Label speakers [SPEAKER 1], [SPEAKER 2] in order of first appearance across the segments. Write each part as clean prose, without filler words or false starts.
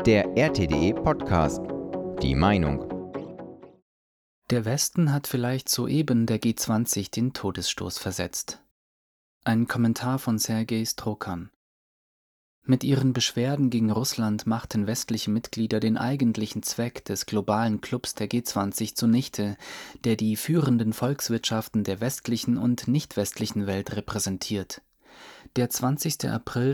[SPEAKER 1] Der RTDE Podcast. Die Meinung.
[SPEAKER 2] Der Westen hat vielleicht soeben der G20 den Todesstoß versetzt. Ein Kommentar von Sergei Strokan. Mit ihren Beschwerden gegen Russland machten westliche Mitglieder den eigentlichen Zweck des globalen Clubs der G20 zunichte, der die führenden Volkswirtschaften der westlichen und nicht westlichen Welt repräsentiert. Der 20. April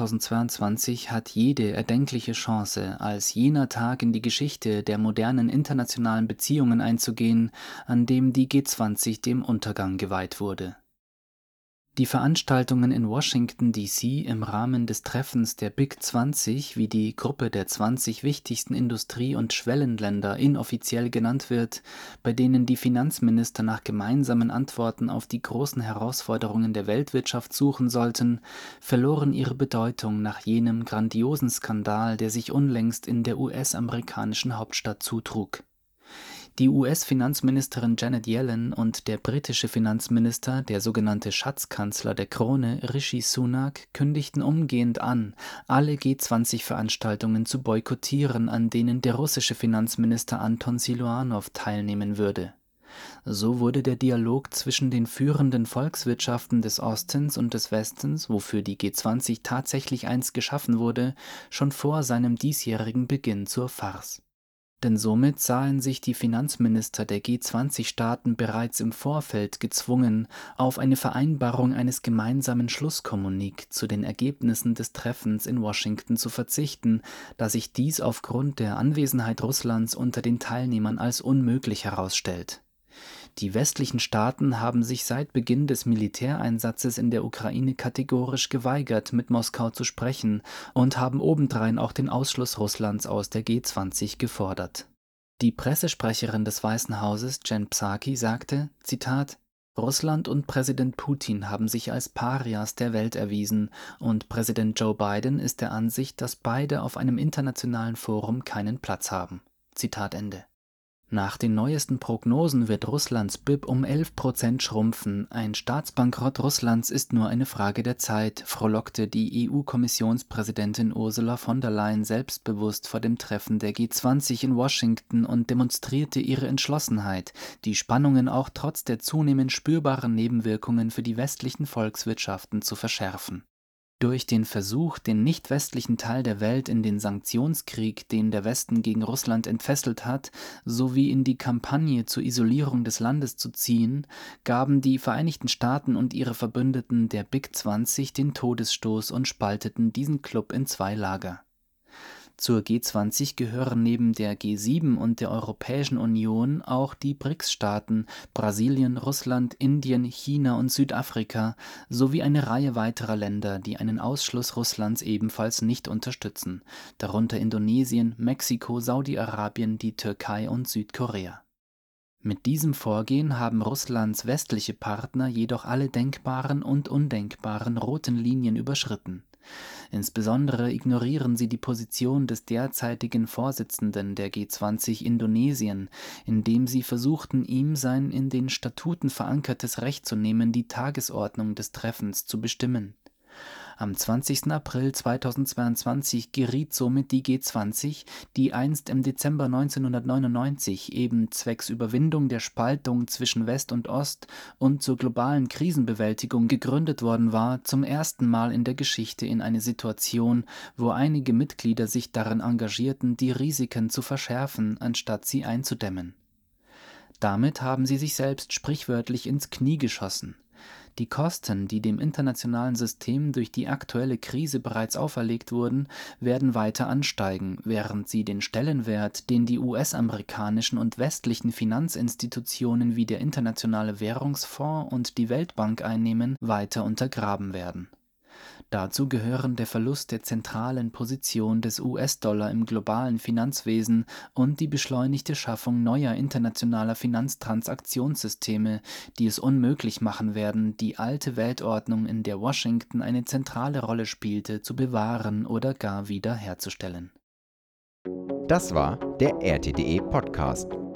[SPEAKER 2] 2022 hat jede erdenkliche Chance, als jener Tag in die Geschichte der modernen internationalen Beziehungen einzugehen, an dem die G20 dem Untergang geweiht wurde. Die Veranstaltungen in Washington D.C. im Rahmen des Treffens der Big 20, wie die Gruppe der 20 wichtigsten Industrie- und Schwellenländer inoffiziell genannt wird, bei denen die Finanzminister nach gemeinsamen Antworten auf die großen Herausforderungen der Weltwirtschaft suchen sollten, verloren ihre Bedeutung nach jenem grandiosen Skandal, der sich unlängst in der US-amerikanischen Hauptstadt zutrug. Die US-Finanzministerin Janet Yellen und der britische Finanzminister, der sogenannte Schatzkanzler der Krone, Rishi Sunak, kündigten umgehend an, alle G20-Veranstaltungen zu boykottieren, an denen der russische Finanzminister Anton Siluanow teilnehmen würde. So wurde der Dialog zwischen den führenden Volkswirtschaften des Ostens und des Westens, wofür die G20 tatsächlich einst geschaffen wurde, schon vor seinem diesjährigen Beginn zur Farce. Denn somit sahen sich die Finanzminister der G20-Staaten bereits im Vorfeld gezwungen, auf eine Vereinbarung eines gemeinsamen Schlusskommuniques zu den Ergebnissen des Treffens in Washington zu verzichten, da sich dies aufgrund der Anwesenheit Russlands unter den Teilnehmern als unmöglich herausstellt. Die westlichen Staaten haben sich seit Beginn des Militäreinsatzes in der Ukraine kategorisch geweigert, mit Moskau zu sprechen und haben obendrein auch den Ausschluss Russlands aus der G20 gefordert. Die Pressesprecherin des Weißen Hauses, Jen Psaki, sagte, Zitat, Russland und Präsident Putin haben sich als Parias der Welt erwiesen und Präsident Joe Biden ist der Ansicht, dass beide auf einem internationalen Forum keinen Platz haben. Zitat Ende. Nach den neuesten Prognosen wird Russlands BIP um 11% schrumpfen. Ein Staatsbankrott Russlands ist nur eine Frage der Zeit, frohlockte die EU-Kommissionspräsidentin Ursula von der Leyen selbstbewusst vor dem Treffen der G20 in Washington und demonstrierte ihre Entschlossenheit, die Spannungen auch trotz der zunehmend spürbaren Nebenwirkungen für die westlichen Volkswirtschaften zu verschärfen. Durch den Versuch, den nicht-westlichen Teil der Welt in den Sanktionskrieg, den der Westen gegen Russland entfesselt hat, sowie in die Kampagne zur Isolierung des Landes zu ziehen, gaben die Vereinigten Staaten und ihre Verbündeten der Big 20 den Todesstoß und spalteten diesen Club in zwei Lager. Zur G20 gehören neben der G7 und der Europäischen Union auch die BRICS-Staaten Brasilien, Russland, Indien, China und Südafrika sowie eine Reihe weiterer Länder, die einen Ausschluss Russlands ebenfalls nicht unterstützen, darunter Indonesien, Mexiko, Saudi-Arabien, die Türkei und Südkorea. Mit diesem Vorgehen haben Russlands westliche Partner jedoch alle denkbaren und undenkbaren roten Linien überschritten. Insbesondere ignorieren sie die Position des derzeitigen Vorsitzenden der G20 Indonesien, indem sie versuchten, ihm sein in den Statuten verankertes Recht zu nehmen, die Tagesordnung des Treffens zu bestimmen. Am 20. April 2022 geriet somit die G20, die einst im Dezember 1999 eben zwecks Überwindung der Spaltung zwischen West und Ost und zur globalen Krisenbewältigung gegründet worden war, zum ersten Mal in der Geschichte in eine Situation, wo einige Mitglieder sich darin engagierten, die Risiken zu verschärfen, anstatt sie einzudämmen. Damit haben sie sich selbst sprichwörtlich ins Knie geschossen. Die Kosten, die dem internationalen System durch die aktuelle Krise bereits auferlegt wurden, werden weiter ansteigen, während sie den Stellenwert, den die US-amerikanischen und westlichen Finanzinstitutionen wie der Internationale Währungsfonds und die Weltbank einnehmen, weiter untergraben werden. Dazu gehören der Verlust der zentralen Position des US-Dollar im globalen Finanzwesen und die beschleunigte Schaffung neuer internationaler Finanztransaktionssysteme, die es unmöglich machen werden, die alte Weltordnung, in der Washington eine zentrale Rolle spielte, zu bewahren oder gar wieder herzustellen.
[SPEAKER 1] Das war der RTDE Podcast.